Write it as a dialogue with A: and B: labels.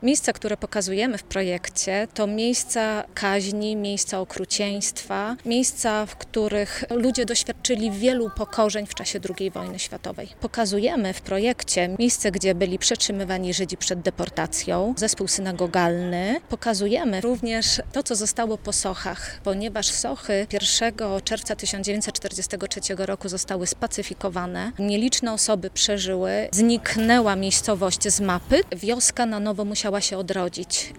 A: Miejsca, które pokazujemy w projekcie, to miejsca kaźni, miejsca okrucieństwa, miejsca, w których ludzie doświadczyli wielu pokorzeń w czasie II wojny światowej. Pokazujemy w projekcie miejsce, gdzie byli przetrzymywani Żydzi przed deportacją, zespół synagogalny. Pokazujemy również to, co zostało po Sochach, ponieważ Sochy 1 czerwca 1943 roku zostały spacyfikowane. Nieliczne osoby przeżyły, zniknęła miejscowość z mapy. Wioska na nowo musiała się odrodzić.